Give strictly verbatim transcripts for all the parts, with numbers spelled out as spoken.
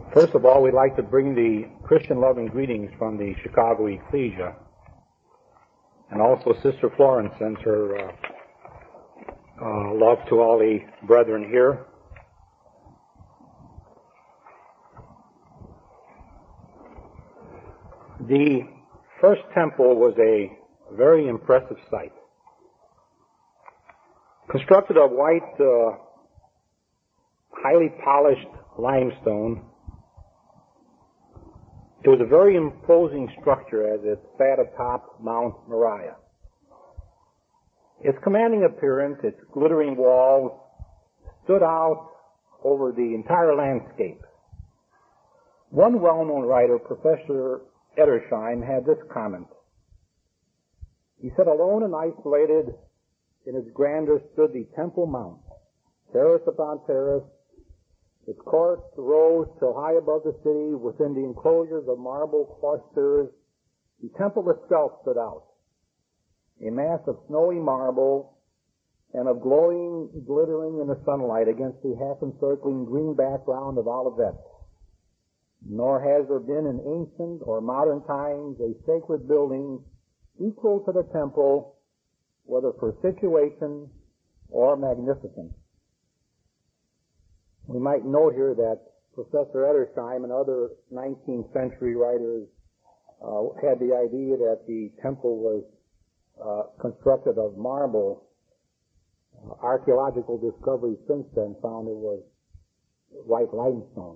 First of all, we'd like to bring the Christian love and greetings from the Chicago Ecclesia. And also Sister Florence sends her uh, uh, love to all the brethren here. The first temple was a very impressive sight. Constructed of white, uh, highly polished limestone, it was a very imposing structure as it sat atop Mount Moriah. Its commanding appearance, its glittering walls, stood out over the entire landscape. One well-known writer, Professor Edersheim, had this comment. He said, "Alone and isolated in its grandeur stood the Temple Mount, terrace upon terrace. Its courts rose till high above the city. Within the enclosures of marble clusters, the temple itself stood out, a mass of snowy marble and of glowing, glittering in the sunlight against the half-encircling green background of olivets. Nor has there been in ancient or modern times a sacred building equal to the temple, whether for situation or magnificence." We might note here that Professor Edersheim and other nineteenth century writers uh, had the idea that the temple was uh, constructed of marble. Uh, archaeological discoveries since then found it was white limestone.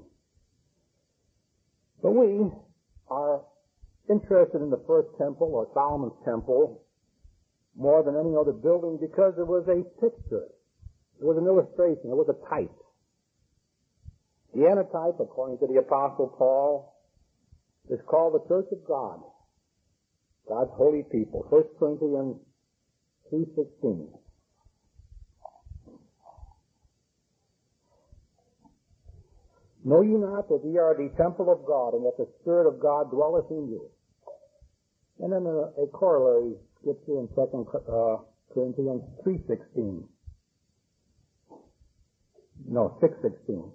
But we are interested in the first temple, or Solomon's temple, more than any other building because it was a picture. It was an illustration. It was a type. The antitype, according to the Apostle Paul, is called the Church of God, God's holy people. First Corinthians three sixteen. "Know ye not that ye are the temple of God, and that the Spirit of God dwelleth in you?" And then a, a corollary scripture in Second uh, Corinthians three sixteen. No, six sixteen.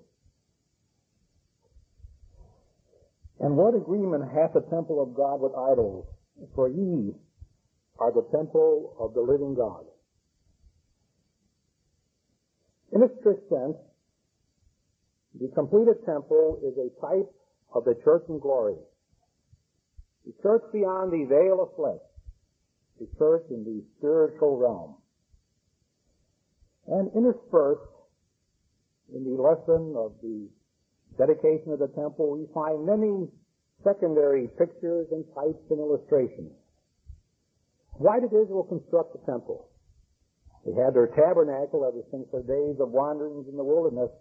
"And what agreement hath the temple of God with idols? For ye are the temple of the living God." In a strict sense, the completed temple is a type of the church in glory. The church beyond the veil of flesh. The church in the spiritual realm. And interspersed in the lesson of the dedication of the temple, we find many secondary pictures and types and illustrations. Why did Israel construct the temple? They had their tabernacle ever since their days of wanderings in the wilderness.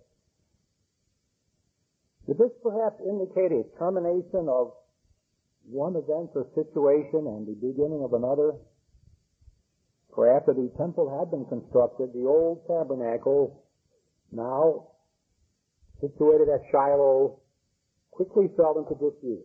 Did this perhaps indicate a termination of one event or situation and the beginning of another? For after the temple had been constructed, the old tabernacle, now situated at Shiloh, quickly fell into disuse.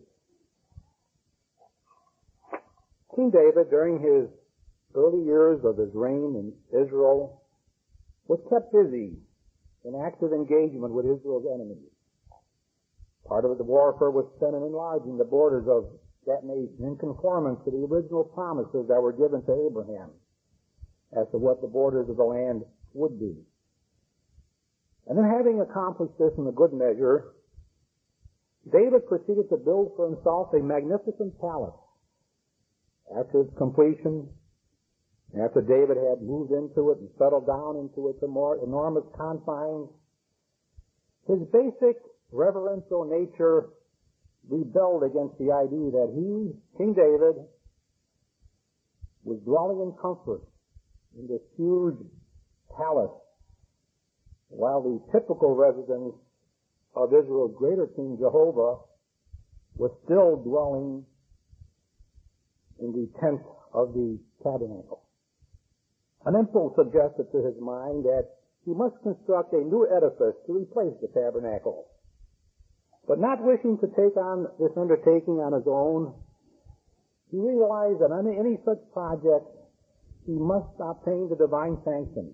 King David, during his early years of his reign in Israel, was kept busy in active engagement with Israel's enemies. Part of the warfare was spent in enlarging the borders of that nation in conformance to the original promises that were given to Abraham as to what the borders of the land would be. And then, having accomplished this in a good measure, David proceeded to build for himself a magnificent palace. After its completion, after David had moved into it and settled down into its enormous confines, his basic reverential nature rebelled against the idea that he, King David, was dwelling in comfort in this huge palace, while the typical residence of Israel's greater king, Jehovah, was still dwelling in the tent of the tabernacle. An impulse suggested to his mind that he must construct a new edifice to replace the tabernacle. But not wishing to take on this undertaking on his own, he realized that on any such project, he must obtain the divine sanction.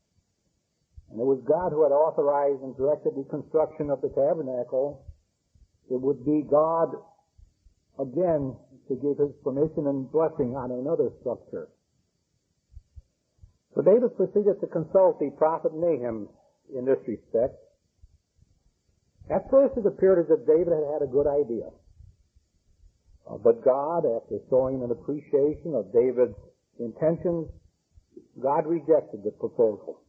And it was God who had authorized and directed the construction of the tabernacle. it would be God again to give his permission and blessing on another structure. So David proceeded to consult the prophet Nahum in this respect. At first it appeared as if David had had a good idea. Uh, but God, after showing an appreciation of David's intentions, God rejected the proposal.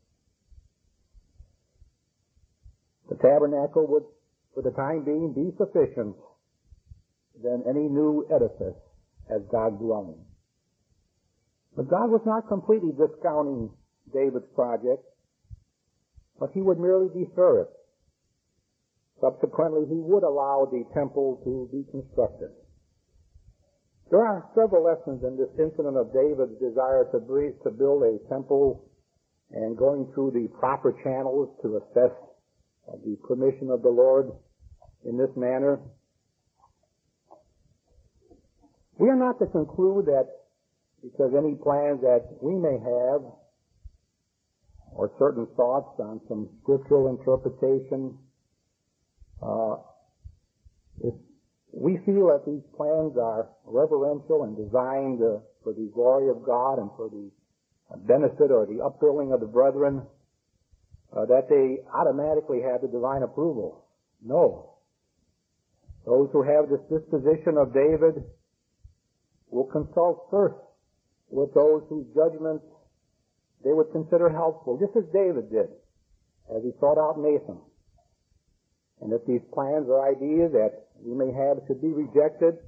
The tabernacle would, for the time being, be sufficient than any new edifice as God's dwelling. But God was not completely discounting David's project, but he would merely defer it. Subsequently, he would allow the temple to be constructed. There are several lessons in this incident of David's desire to, breathe, to build a temple and going through the proper channels to assess the permission of the Lord in this manner. We are not to conclude that because any plans that we may have or certain thoughts on some scriptural interpretation, uh, if we feel that these plans are reverential and designed uh, for the glory of God and for the benefit or the upbuilding of the brethren, uh, that they automatically have the divine approval. No. Those who have this disposition of David will consult first with those whose judgments they would consider helpful, just as David did, as he sought out Nathan. And if these plans or ideas that we may have should be rejected,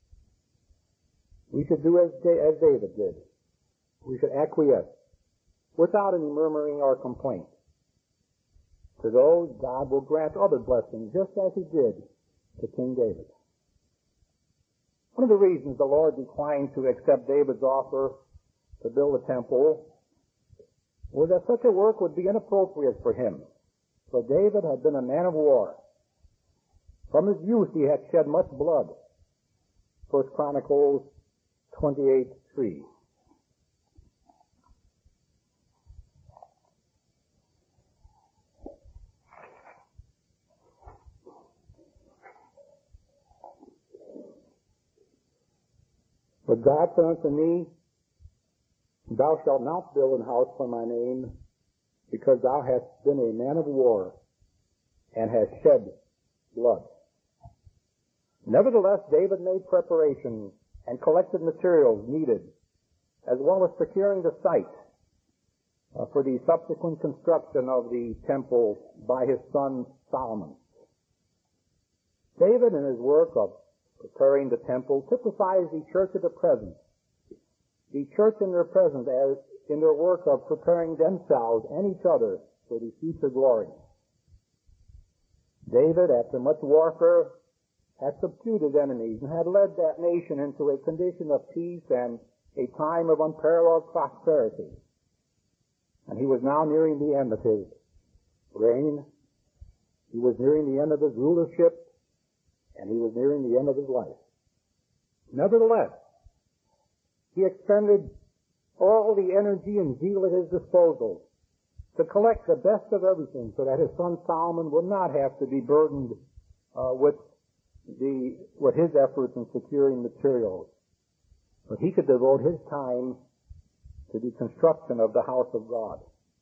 we should do as, as David did. We should acquiesce without any murmuring or complaint. To those, God will grant other blessings, just as he did to King David. One of the reasons the Lord declined to accept David's offer to build a temple was that such a work would be inappropriate for him. For David had been a man of war. From his youth he had shed much blood. First Chronicles twenty-eight three. But God said unto me, Thou shalt not build an house for my name, because thou hast been a man of war, and hast shed blood. Nevertheless, David made preparations and collected materials needed, as well as procuring the site uh, for the subsequent construction of the temple by his son Solomon. David, in his work of preparing the temple, typifies the church of the present. The church in their present as in their work of preparing themselves and each other for the future glory. David, after much warfare, had subdued his enemies and had led that nation into a condition of peace and a time of unparalleled prosperity. And he was now nearing the end of his reign. He was nearing the end of his rulership, and he was nearing the end of his life. Nevertheless, he expended all the energy and zeal at his disposal to collect the best of everything so that his son Solomon would not have to be burdened uh, with the with his efforts in securing materials. But he could devote his time to the construction of the house of God.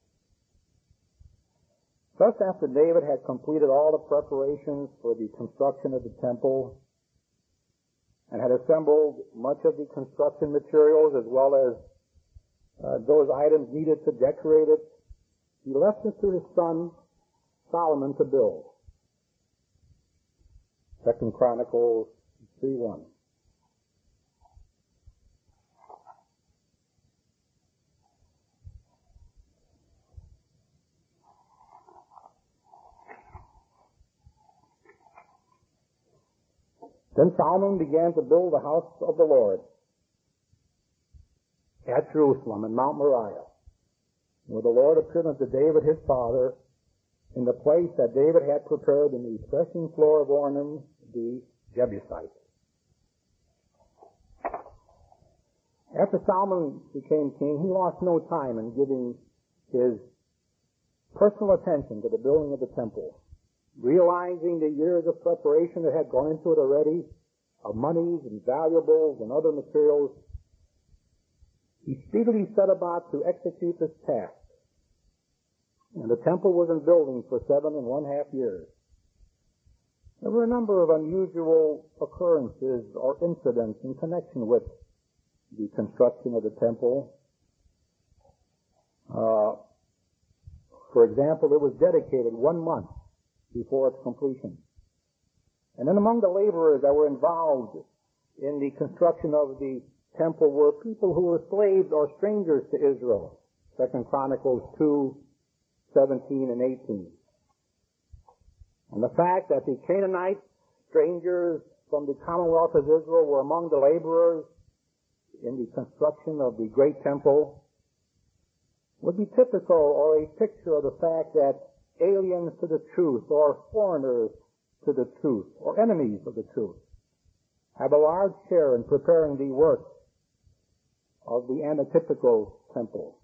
Thus, after David had completed all the preparations for the construction of the temple and had assembled much of the construction materials as well as uh, those items needed to decorate it, he left it to his son Solomon to build. Second Chronicles three one. Then Solomon began to build the house of the Lord at Jerusalem in Mount Moriah, where the Lord appeared unto David his father in the place that David had prepared in the threshing floor of Ornan the Jebusite. After Solomon became king, he lost no time in giving his personal attention to the building of the temple. realizing the years of preparation that had gone into it already, of monies and valuables and other materials, he speedily set about to execute this task. And the temple was in building for seven and one half years. There were a number of unusual occurrences or incidents in connection with the construction of the temple. Uh, for example, it was dedicated one month before its completion. And then among the laborers that were involved in the construction of the temple were people who were slaves or strangers to Israel. Second Chronicles two, seventeen and eighteen. And the fact that the Canaanites, strangers from the Commonwealth of Israel, were among the laborers in the construction of the great temple would be typical or a picture of the fact that aliens to the truth or foreigners to the truth or enemies of the truth have a large share in preparing the work of the antitypical temple.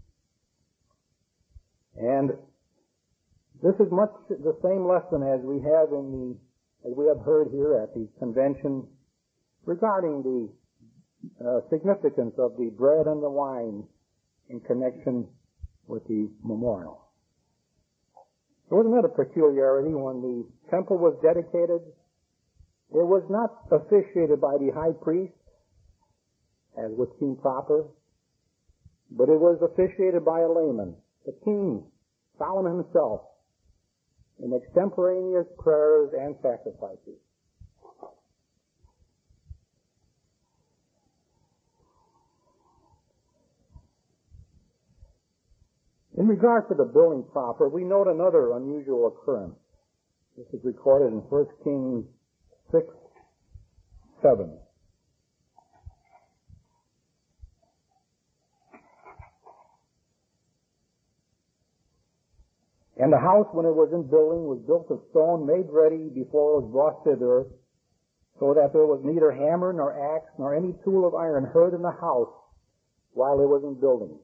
And this is much the same lesson as we have in the, as we have heard here at the convention regarding the uh, significance of the bread and the wine in connection with the memorial. There was another peculiarity. When the temple was dedicated, it was not officiated by the high priest, as would seem proper, but it was officiated by a layman, the king, Solomon himself, in extemporaneous prayers and sacrifices. In regard to the building proper, we note another unusual occurrence. This is recorded in First Kings six, seven. And the house, when it was in building, was built of stone made ready before it was brought thither, so that there was neither hammer nor axe nor any tool of iron heard in the house while it was in building.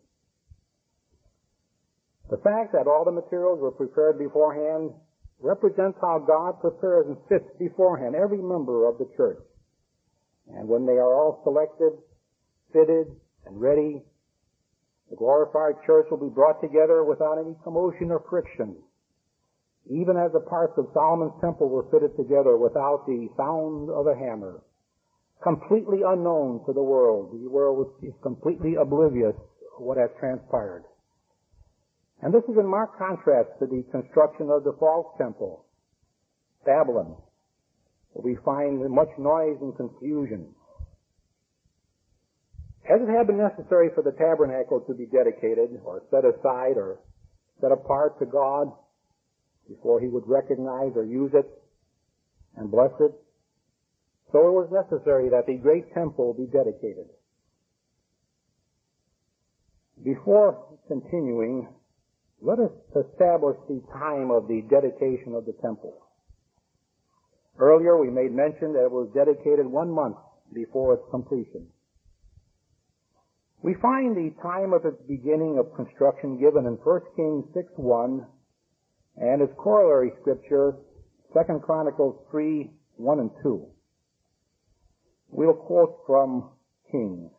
The fact that all the materials were prepared beforehand represents how God prepares and fits beforehand every member of the church. And when they are all selected, fitted, and ready, the glorified church will be brought together without any commotion or friction, even as the parts of Solomon's temple were fitted together without the sound of a hammer. Completely unknown to the world. The world is completely oblivious of what has transpired. And this is in marked contrast to the construction of the false temple, Babylon, where we find much noise and confusion. As it had been necessary for the tabernacle to be dedicated or set aside or set apart to God before he would recognize or use it and bless it, so it was necessary that the great temple be dedicated. Before continuing, let us establish the time of the dedication of the temple. Earlier we made mention that it was dedicated one month before its completion. We find the time of its beginning of construction given in First Kings six one and its corollary scripture, Second Chronicles three, one and two. We'll quote from Kings.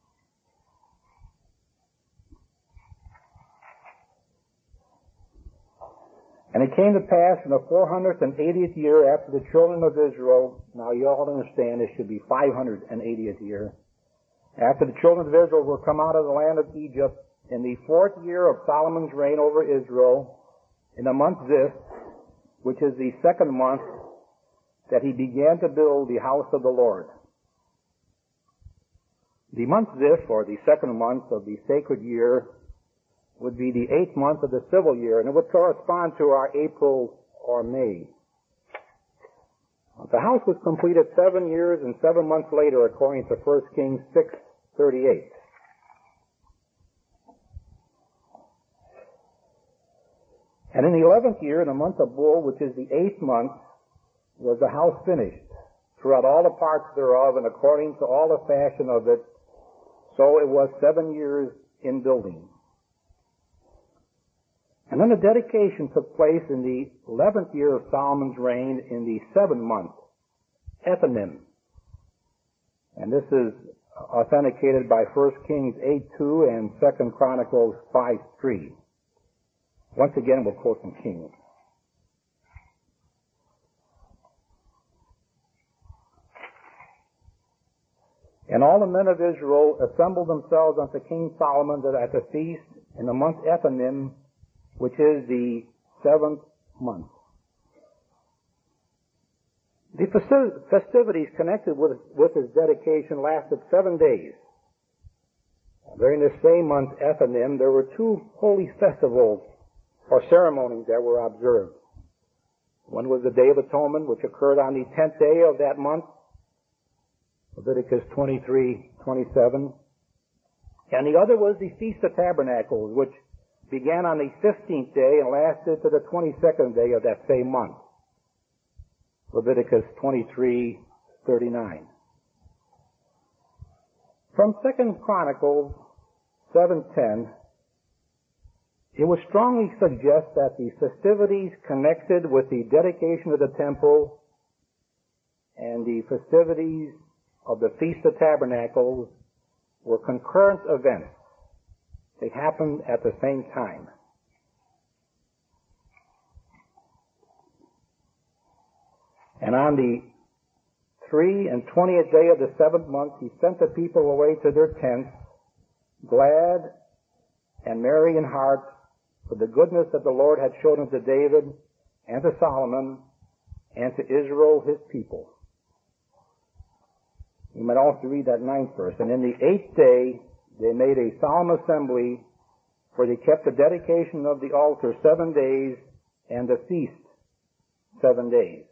And it came to pass in the four hundred eightieth year after the children of Israel, now you all understand it should be five hundred eightieth year, after the children of Israel were come out of the land of Egypt, in the fourth year of Solomon's reign over Israel, in the month Zif, which is the second month, that he began to build the house of the Lord. The month Zif, or the second month of the sacred year, would be the eighth month of the civil year, and it would correspond to our April or May. The house was completed seven years and seven months later, according to First Kings six thirty-eight. And in the eleventh year, in the month of Bul, which is the eighth month, was the house finished, throughout all the parts thereof, and according to all the fashion of it, so it was seven years in building. And then the dedication took place in the eleventh year of Solomon's reign in the seventh month, Ethanim. And this is authenticated by First Kings eight two and Second Chronicles five three. Once again, we'll quote from Kings. And all the men of Israel assembled themselves unto King Solomon at the feast in the month Ethanim, which is the seventh month. The festivities connected with, with his dedication lasted seven days. During this same month, Ethanim, there were two holy festivals or ceremonies that were observed. One was the Day of Atonement, which occurred on the tenth day of that month, Leviticus twenty-three twenty-seven. And the other was the Feast of Tabernacles, which began on the fifteenth day and lasted to the twenty-second day of that same month, Leviticus twenty-three thirty-nine. From Second Chronicles seven ten, it would strongly suggest that the festivities connected with the dedication of the temple and the festivities of the Feast of Tabernacles were concurrent events. They happened at the same time. And on the three and twentieth day of the seventh month, he sent the people away to their tents, glad and merry in heart, for the goodness that the Lord had shown unto David and to Solomon and to Israel his people. You might also read that ninth verse. And in the eighth day, they made a solemn assembly, for they kept the dedication of the altar seven days and the feast seven days.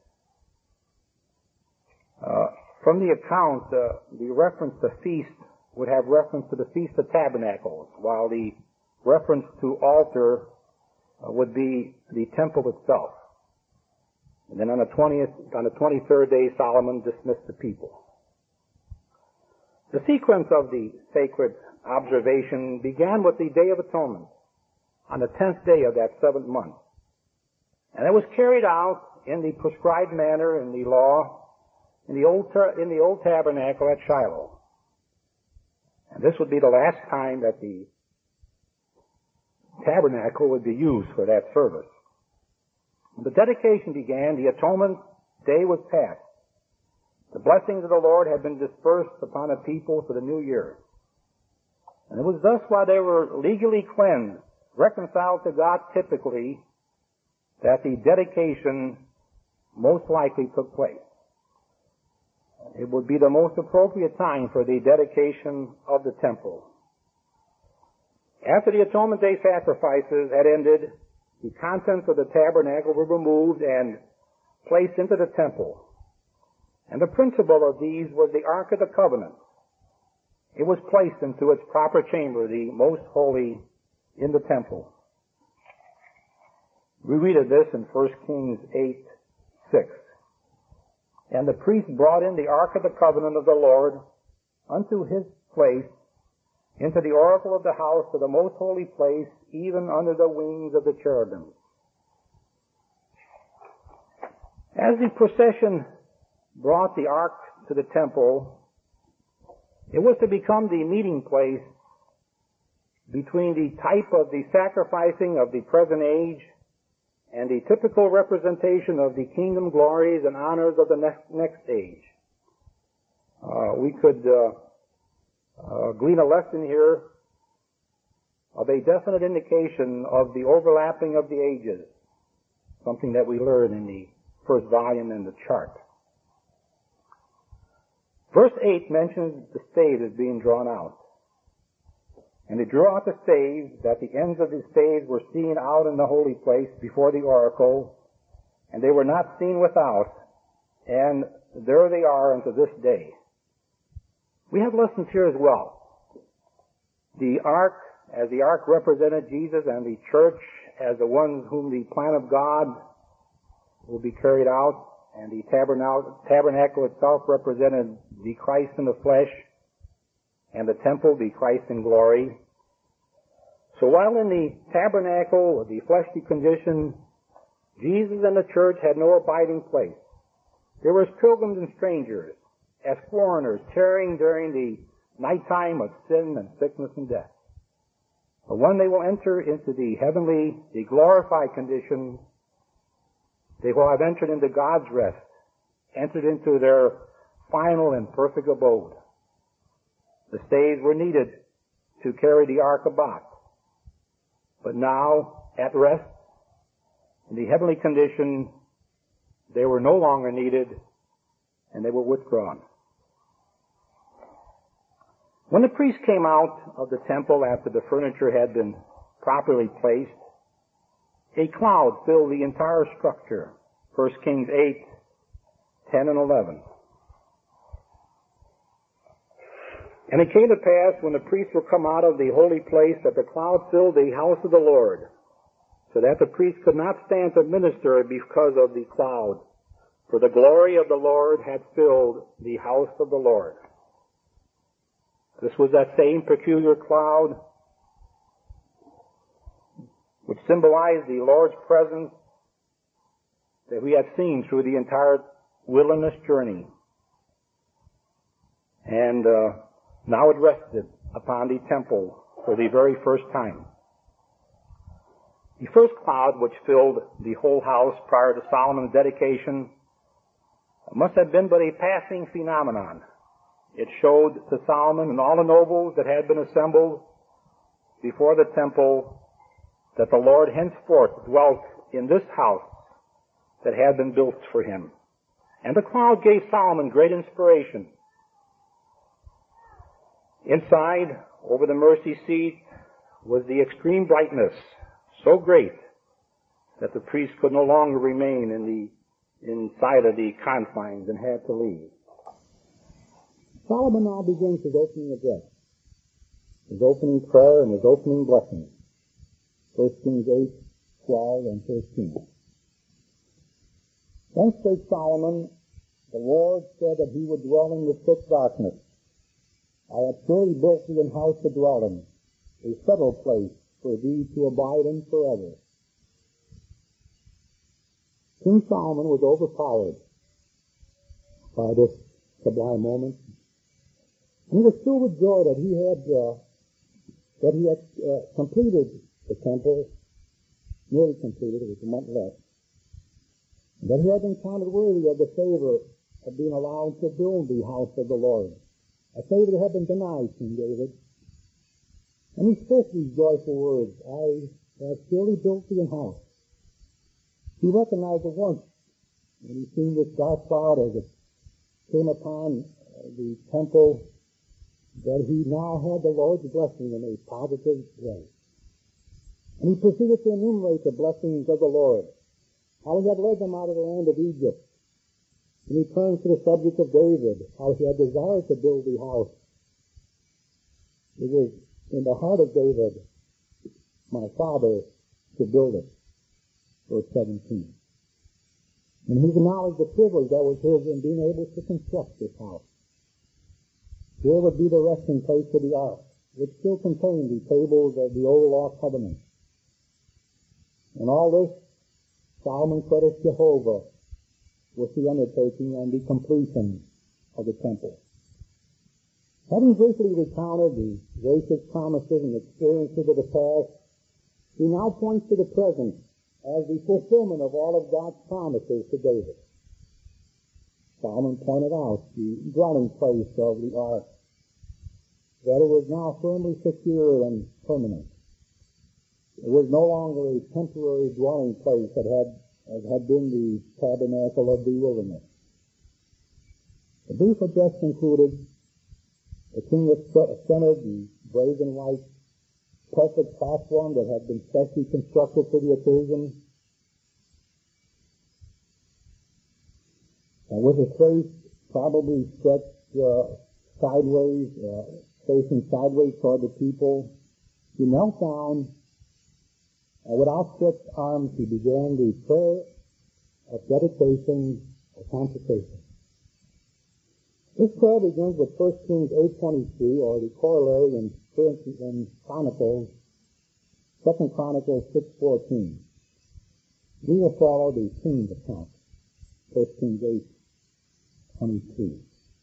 Uh, from the account, uh, the reference to feast would have reference to the Feast of Tabernacles, while the reference to altar uh, would be the temple itself. And then on the twentieth, on the twenty-third day, Solomon dismissed the people. The sequence of the sacred observation began with the Day of Atonement on the tenth day of that seventh month. And it was carried out in the prescribed manner in the law in the old, in the old tabernacle at Shiloh. And this would be the last time that the tabernacle would be used for that service. When the dedication began, the atonement day was past. The blessings of the Lord had been dispersed upon the people for the new year. And it was thus while they were legally cleansed, reconciled to God typically, that the dedication most likely took place. It would be the most appropriate time for the dedication of the temple. After the Atonement Day sacrifices had ended, the contents of the tabernacle were removed and placed into the temple. And the principal of these was the Ark of the Covenant. It was placed into its proper chamber, the most holy, in the temple. We read of this in First Kings eight six. And the priest brought in the Ark of the Covenant of the Lord unto his place, into the oracle of the house, to the most holy place, even under the wings of the cherubim. As the procession brought the ark to the temple, it was to become the meeting place between the type of the sacrificing of the present age and the typical representation of the kingdom glories and honors of the next, next age. Uh, we could uh, uh, glean a lesson here of a definite indication of the overlapping of the ages, something that we learned in the first volume in the chart. Verse eight mentions the stave as being drawn out. And they drew out the staves, that the ends of the staves were seen out in the holy place before the oracle, and they were not seen without, and there they are unto this day. We have lessons here as well. The ark, as the ark represented Jesus, and the church as the ones whom the plan of God will be carried out, and the tabernacle, tabernacle itself represented the Christ in the flesh, and the temple, the Christ in glory. So while in the tabernacle of the fleshly condition, Jesus and the church had no abiding place. They were as pilgrims and strangers, as foreigners, tarrying during the nighttime of sin and sickness and death. But when they will enter into the heavenly, the glorified condition, they will have entered into God's rest, entered into their final and perfect abode. The staves were needed to carry the ark about. But now, at rest, in the heavenly condition, they were no longer needed, and they were withdrawn. When the priest came out of the temple after the furniture had been properly placed, a cloud filled the entire structure. First Kings eight, ten and eleven. And it came to pass, when the priests were come out of the holy place, that the cloud filled the house of the Lord, so that the priest could not stand to minister because of the cloud. For the glory of the Lord had filled the house of the Lord. This was that same peculiar cloud which symbolized the Lord's presence that we had seen through the entire wilderness journey. And uh, now it rested upon the temple for the very first time. The first cloud which filled the whole house prior to Solomon's dedication must have been but a passing phenomenon. It showed to Solomon and all the nobles that had been assembled before the temple that the Lord henceforth dwelt in this house that had been built for him. And the cloud gave Solomon great inspiration. Inside, over the mercy seat, was the extreme brightness, so great that the priest could no longer remain in the inside of the confines and had to leave. Solomon now begins his opening address, his opening prayer and his opening blessing. First Kings eight, twelve, and thirteen. Then spake Solomon, the Lord said that he would dwell in the thick darkness. I have surely built thee an house to dwell in, a settled place for thee to abide in forever. King Solomon was overpowered by this sublime moment. And he was filled with joy that he had, uh, that he had uh, completed the temple, nearly completed, it was a month left, and that he had been counted worthy of the favor of being allowed to build the house of the Lord, a favor that had been denied King David. And he spoke these joyful words, I have surely built thee an house. He recognized at once, when he seen this dark cloud as it came upon the temple, that he now had the Lord's blessing in a positive way. And he proceeded to enumerate the blessings of the Lord, how he had led them out of the land of Egypt. And he turned to the subject of David, how he had desired to build the house. It was in the heart of David, my father, to build it. Verse seventeen. And he acknowledged the privilege that was his in being able to construct this house. Here would be the resting place of the ark, which still contained the tables of the old law covenant. And all this, Solomon credits Jehovah with the undertaking and the completion of the temple. Having briefly recounted the gracious promises and experiences of the past, he now points to the present as the fulfillment of all of God's promises to David. Solomon pointed out the dwelling place of the ark, that it was now firmly secure and permanent. It was no longer a temporary dwelling place that had, as had been the tabernacle of the wilderness. The brief address concluded, the king was centered the brazen white perfect platform that had been specially constructed for the occasion. And with his face probably stretched uh, sideways, uh, facing sideways toward the people, he knelt down, and with outstretched arms he began the prayer of dedication or consecration. This prayer begins with First Kings eight twenty-three, or the corollary in, in Chronicles Second Chronicles six fourteen. We will follow the king's account. First Kings eight twenty-two.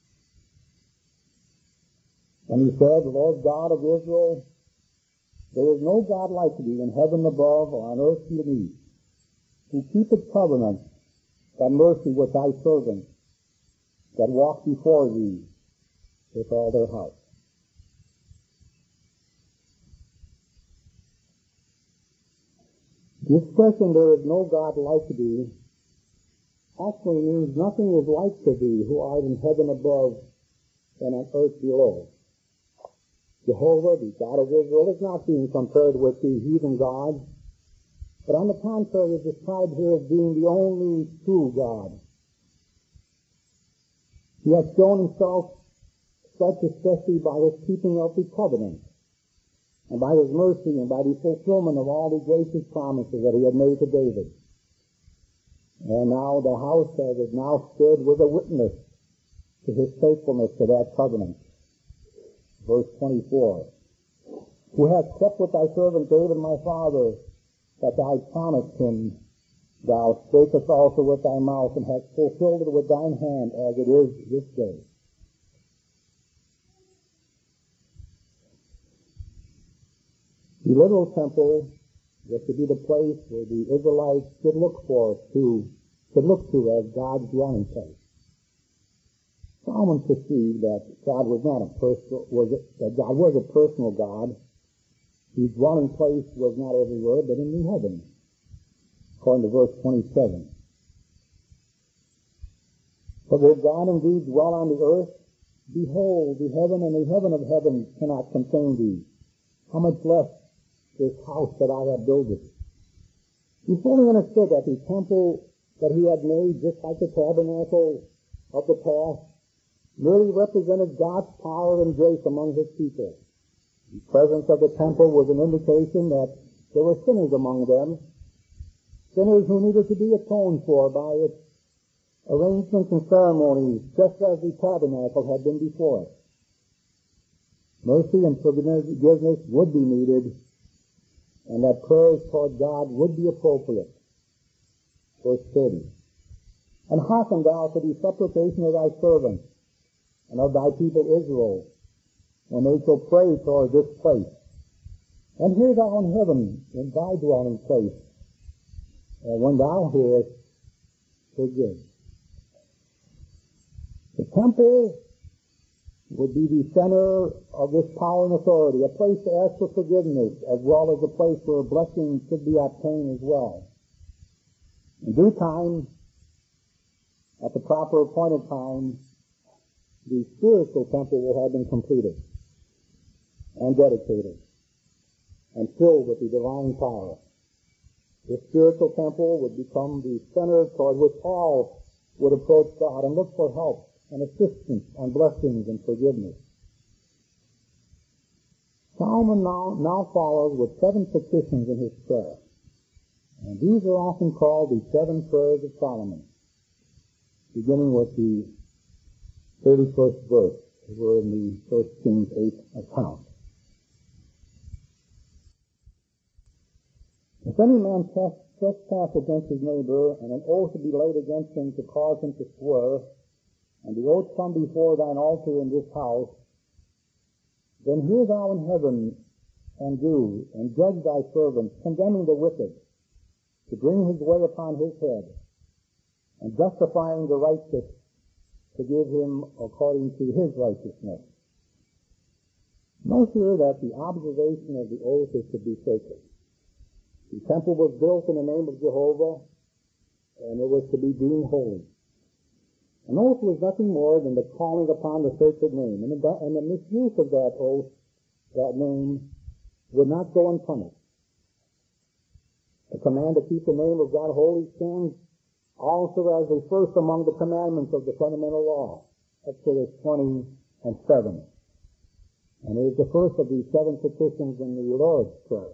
And he said, the Lord God of Israel, there is no God like thee in heaven above or on earth beneath, who keepeth covenant and mercy with thy servants that walk before thee with all their heart. The expression, there is no God like thee, actually means nothing is like to thee who art in heaven above and on earth below. Jehovah, the God of Israel, is not being compared with the heathen gods, but on the contrary is described here as being the only true God. He has shown himself such especially by his keeping of the covenant, and by his mercy, and by the fulfillment of all the gracious promises that he had made to David. And now the house as it now stood was a witness to his faithfulness to that covenant. Verse twenty-four. Who hath kept with thy servant David my father, that thou promised him, thou spakest also with thy mouth, and hast fulfilled it with thine hand, as it is this day. The literal temple was to be the place where the Israelites should look for to, should look to as God's dwelling place. Solomon perceived that God was not a personal, was it, that God was a personal God. His dwelling place was not everywhere, but in the heavens, according to verse twenty-seven. For if God indeed dwell on the earth, behold, the heaven and the heaven of heavens cannot contain thee. How much less this house that I have builded? He fully understood that the temple that he had made, just like the tabernacle of the past, merely represented God's power and grace among his people. The presence of the temple was an indication that there were sinners among them, sinners who needed to be atoned for by its arrangements and ceremonies, just as the tabernacle had been before it. Mercy and forgiveness would be needed, and that prayers toward God would be appropriate. Verse thirty. And hearken thou to the supplication of thy servants, and of thy people Israel, when they shall pray toward this place. And hear thou in heaven, in thy dwelling place, and when thou hearest, forgive. The temple would be the center of this power and authority, a place to ask for forgiveness, as well as a place where blessings could be obtained as well. In due time, at the proper appointed time, the spiritual temple will have been completed and dedicated and filled with the divine power. The spiritual temple would become the center toward which all would approach God and look for help and assistance and blessings and forgiveness. Solomon now, now follows with seven petitions in his prayer. And these are often called the seven prayers of Solomon, beginning with the thirty-first verse. We're in the First Kings eight account. If any man trespass against his neighbor, and an oath be laid against him to cause him to swear, and the oath come before thine altar in this house, then hear thou in heaven, and do, and judge thy servants, condemning the wicked, to bring his way upon his head, and justifying the righteous, to give him according to his righteousness. Note here that the observation of the oath is to be sacred. The temple was built in the name of Jehovah, and it was to be deemed holy. An oath was nothing more than the calling upon the sacred name, and the, and the misuse of that oath, that name, would not go unpunished. The command to keep the name of God holy stands also as the first among the commandments of the fundamental law, Exodus twenty and seven. And it is the first of the seven petitions in the Lord's Prayer.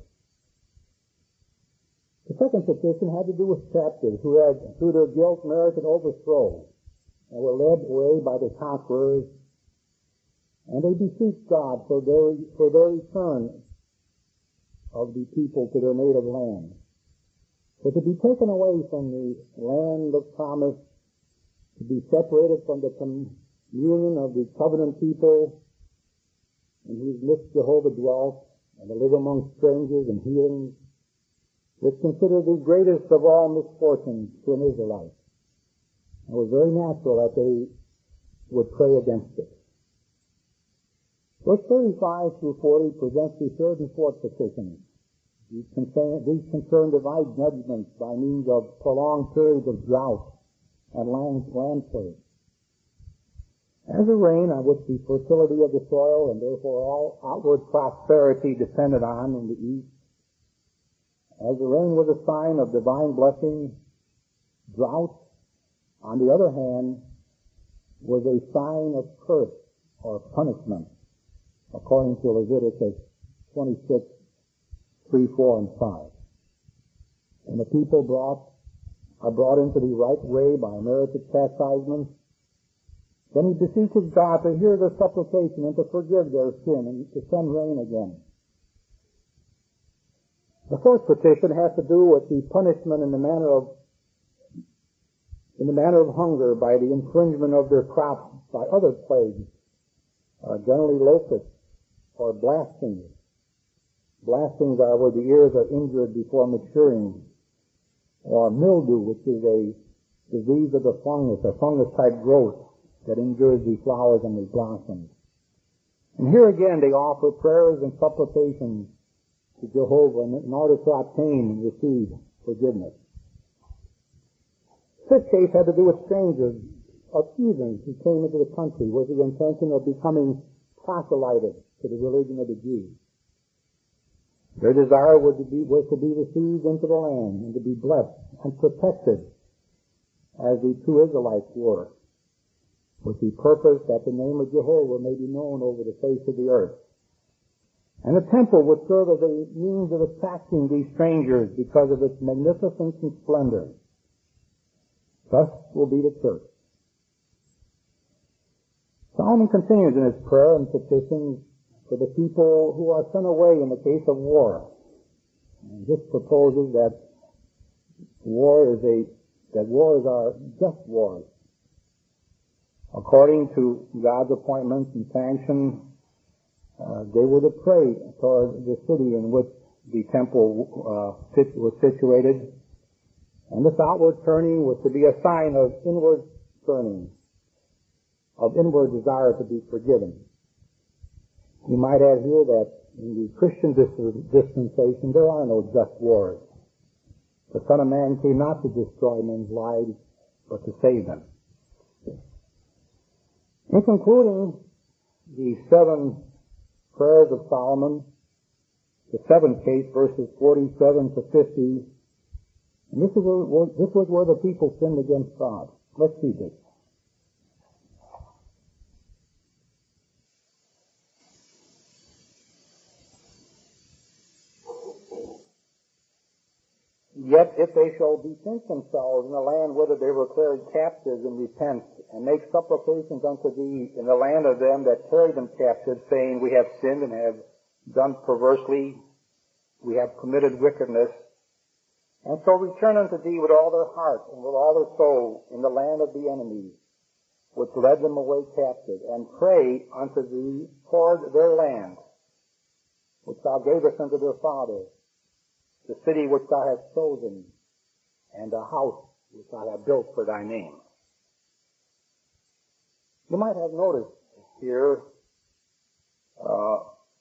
The second petition had to do with captives who had, through their guilt, merited overthrow, and were led away by the conquerors, and they beseeched God for their, for their return of the people to their native land. But to be taken away from the land of promise, to be separated from the communion of the covenant people in whose midst Jehovah dwelt, and to live among strangers and heathens, was considered the greatest of all misfortunes to an Israelite. It was very natural that they would pray against it. Verse thirty-five through forty presents the third and fourth petitions. These concern, these concern divine judgments by means of prolonged periods of drought and land, land plague. As the rain on which the fertility of the soil and therefore all outward prosperity depended on in the east, as the rain was a sign of divine blessing, drought, on the other hand, was a sign of curse or punishment, according to Leviticus twenty-six, three, four, and five. And the people brought, are brought into the right way by merited chastisement. Then he beseeches God to hear their supplication and to forgive their sin and to send rain again. The fourth petition has to do with the punishment in the manner of in the manner of hunger by the infringement of their crops by other plagues, uh, generally locusts or blastings. Blastings are where the ears are injured before maturing, or mildew, which is a disease of the fungus, a fungus-type growth that injures the flowers and the blossoms. And here again they offer prayers and supplications to Jehovah in order to obtain and receive forgiveness. This case had to do with strangers of heathens who came into the country with the intention of becoming proselyted to the religion of the Jews. Their desire was to be, was to be received into the land and to be blessed and protected as the two Israelites were, with the purpose that the name of Jehovah may be known over the face of the earth. And the temple would serve as a means of attracting these strangers because of its magnificence and splendor. Thus will be the church. Solomon continues in his prayer and petitions for the people who are sent away in the case of war. And this proposes that war is a, that wars are just wars. According to God's appointments and sanction, uh, they were to pray toward the city in which the temple uh, sit, was situated. And this outward turning was to be a sign of inward turning, of inward desire to be forgiven. You might add here that in the Christian dispensation there are no just wars. The Son of Man came not to destroy men's lives, but to save them. In concluding the seven prayers of Solomon, the seventh case, verses forty-seven to fifty, and this, is where, this was where the people sinned against God. Let's read this. Yet if they shall bethink themselves in the land whither they were carried captives and repent, and make supplications unto thee in the land of them that carried them captive, saying, we have sinned and have done perversely, we have committed wickedness, and so return unto thee with all their heart and with all their soul in the land of the enemies, which led them away captive, and pray unto thee toward their land, which thou gavest unto their fathers, the city which thou hast chosen, and the house which I have built for thy name. You might have noticed here, uh,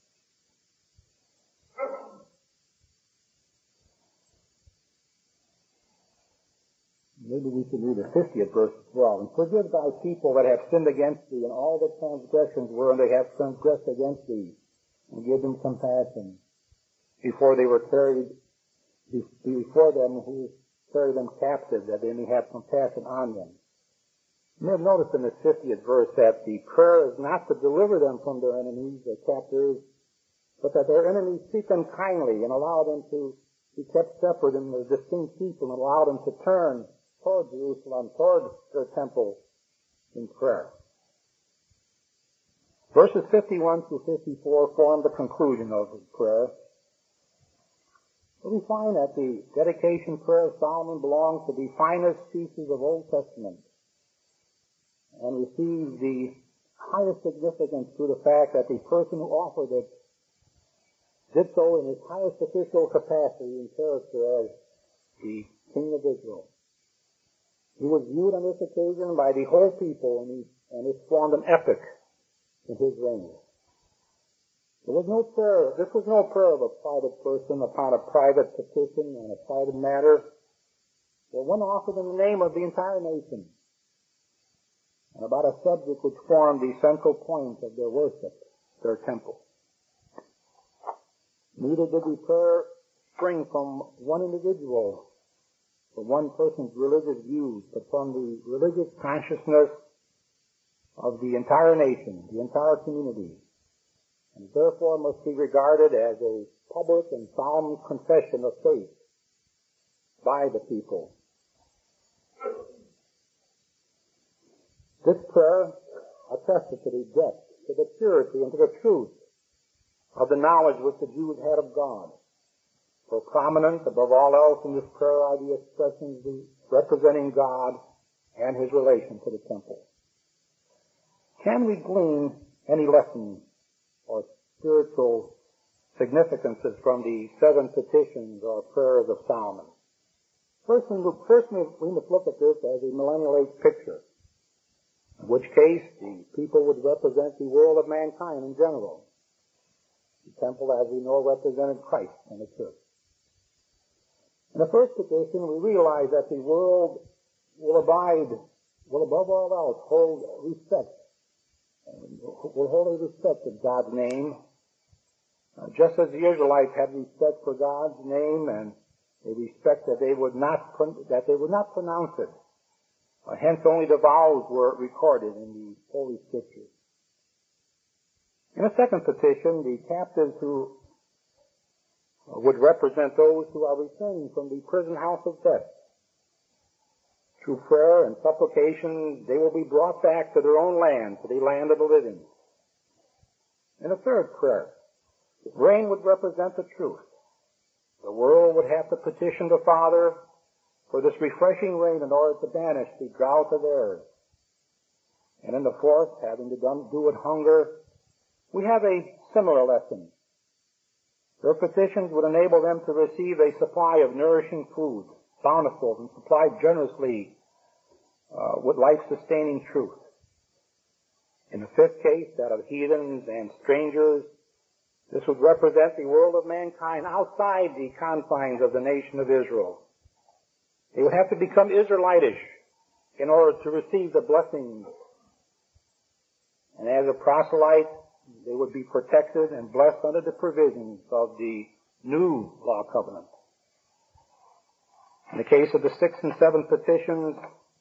maybe we should read the fiftieth verse as well. And forgive thy people that have sinned against thee, and all the transgressions wherein they have transgressed against thee, and give them compassion before they were carried, before them who carried them captive, that they may have compassion on them. You may have noticed in this fiftieth verse that the prayer is not to deliver them from their enemies, their captors, but that their enemies treat them kindly and allow them to be kept separate in their distinct people and allow them to turn toward Jerusalem, toward their temple in prayer. Verses fifty-one through fifty-four form the conclusion of his prayer. We find that the dedication prayer of Solomon belongs to the finest pieces of Old Testament and receives the highest significance through the fact that the person who offered it did so in his highest official capacity and character as the King of Israel. He was viewed on this occasion by the whole people, and, he, and it formed an epic in his reign. There was no prayer, this was no prayer of a private person upon a private petition and a private matter, but one offered in the name of the entire nation, and about a subject which formed the central point of their worship, their temple. Neither did the prayer spring from one individual, from one person's religious views, but from the religious consciousness of the entire nation, the entire community, and therefore must be regarded as a public and solemn confession of faith by the people. This prayer attested to the depth, to the purity, and to the truth of the knowledge which the Jews had of God. For prominent above all else in this prayer are the expressions representing God and his relation to the temple. Can we glean any lesson or spiritual significances from the seven petitions or prayers of Solomon? First, first we must look at this as a millennial age picture, in which case the people would represent the world of mankind in general. The temple, as we know, represented Christ and the church. In the first petition, we realize that the world will abide, will above all else hold respect, will hold a respect of God's name, uh, just as the Israelites had respect for God's name and a respect that they would not that they would not pronounce it. Uh, hence, only the vows were recorded in the Holy Scriptures. In the second petition, the captives who would represent those who are returning from the prison house of death. Through prayer and supplication, they will be brought back to their own land, to the land of the living. In the third prayer, rain would represent the truth. The world would have to petition the Father for this refreshing rain in order to banish the drought of theirs. And in the fourth, having to do with hunger, we have a similar lesson. Their petitions would enable them to receive a supply of nourishing food, bountiful and supplied generously uh, with life-sustaining truth. In the fifth case, that of heathens and strangers, this would represent the world of mankind outside the confines of the nation of Israel. They would have to become Israelitish in order to receive the blessings. And as a proselyte, they would be protected and blessed under the provisions of the new law covenant. In the case of the sixth and seventh petitions,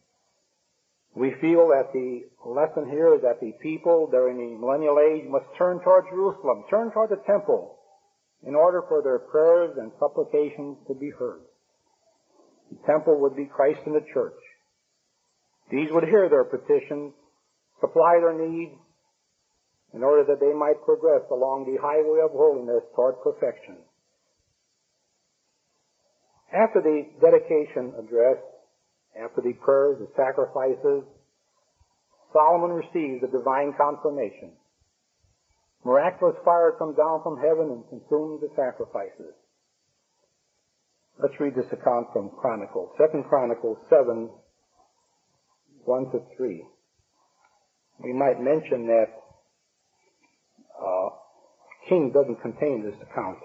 we feel that the lesson here is that the people during the millennial age must turn toward Jerusalem, turn toward the temple, in order for their prayers and supplications to be heard. The temple would be Christ and the church. These would hear their petitions, supply their needs, in order that they might progress along the highway of holiness toward perfection. After the dedication address, after the prayers, the sacrifices, Solomon receives a divine confirmation. Miraculous fire comes down from heaven and consumes the sacrifices. Let's read this account from Chronicles, Second Chronicles seven, one to three. We might mention that uh, King doesn't contain this account.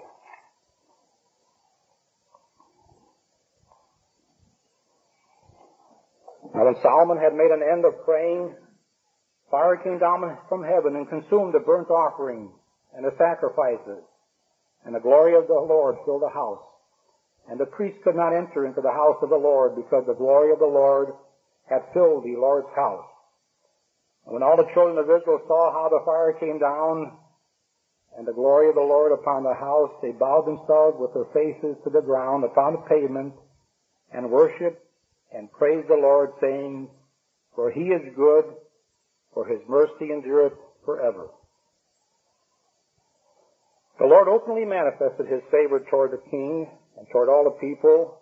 Now when Solomon had made an end of praying, fire came down from heaven and consumed the burnt offering and the sacrifices, and the glory of the Lord filled the house. And the priest could not enter into the house of the Lord, because the glory of the Lord had filled the Lord's house. And when all the children of Israel saw how the fire came down and the glory of the Lord upon the house, they bowed themselves with their faces to the ground upon the pavement and worshipped and praised the Lord, saying, For he is good, for his mercy endureth forever. The Lord openly manifested his favor toward the king and toward all the people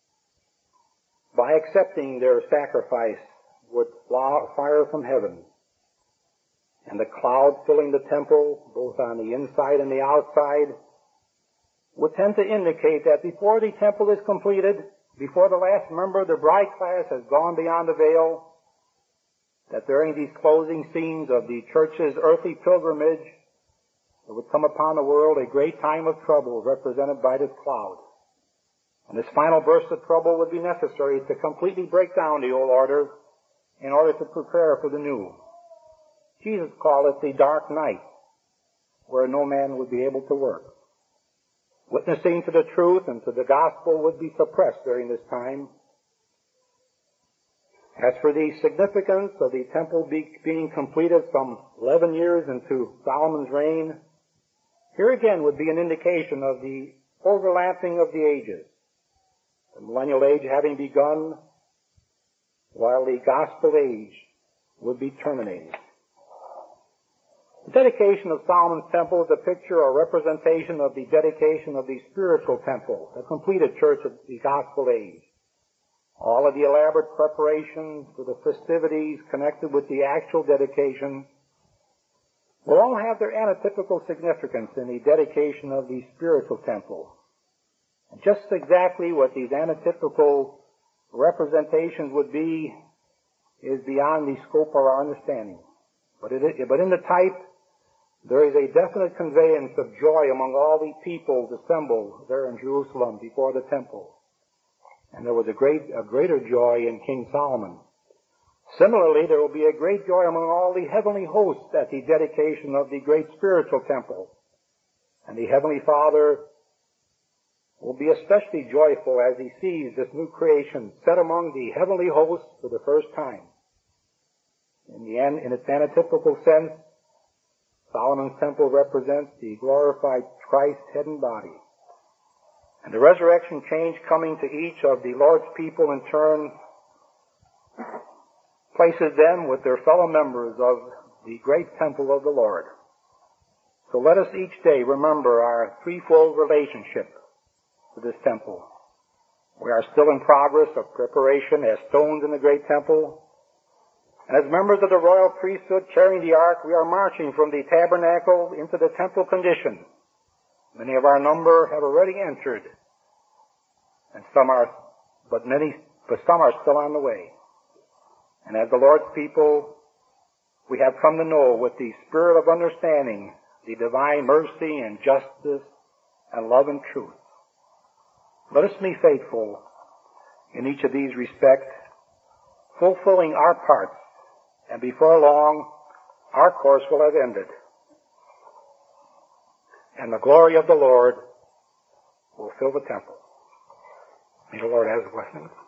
by accepting their sacrifice with fire from heaven. And the cloud filling the temple, both on the inside and the outside, would tend to indicate that before the temple is completed, before the last member of the bride class has gone beyond the veil, that during these closing scenes of the church's earthly pilgrimage, there would come upon the world a great time of trouble represented by this cloud. And this final burst of trouble would be necessary to completely break down the old order in order to prepare for the new. Jesus called it the dark night, where no man would be able to work. Witnessing to the truth and to the gospel would be suppressed during this time. As for the significance of the temple be, being completed some eleven years into Solomon's reign, here again would be an indication of the overlapping of the ages. The millennial age having begun, while the gospel age would be terminated. The dedication of Solomon's temple is a picture or representation of the dedication of the spiritual temple, the completed church of the gospel age. All of the elaborate preparations for the festivities connected with the actual dedication will all have their antitypical significance in the dedication of the spiritual temple. And just exactly what these antitypical representations would be is beyond the scope of our understanding. But, it, but in the type, there is a definite conveyance of joy among all the peoples assembled there in Jerusalem before the temple. And there was a great, a greater joy in King Solomon. Similarly, there will be a great joy among all the heavenly hosts at the dedication of the great spiritual temple. And the Heavenly Father will be especially joyful as he sees this new creation set among the heavenly hosts for the first time. In the end, in its antitypical sense, Solomon's temple represents the glorified Christ head and body. And the resurrection change coming to each of the Lord's people in turn places them with their fellow members of the great temple of the Lord. So let us each day remember our threefold relationship to this temple. We are still in progress of preparation as stones in the great temple. And as members of the royal priesthood carrying the ark, we are marching from the tabernacle into the temple condition. Many of our number have already entered, and some are, but many, but some are still on the way. And as the Lord's people, we have come to know with the spirit of understanding the divine mercy and justice and love and truth. Let us be faithful in each of these respects, fulfilling our parts, and before long, our course will have ended. And the glory of the Lord will fill the temple. May the Lord have his blessing.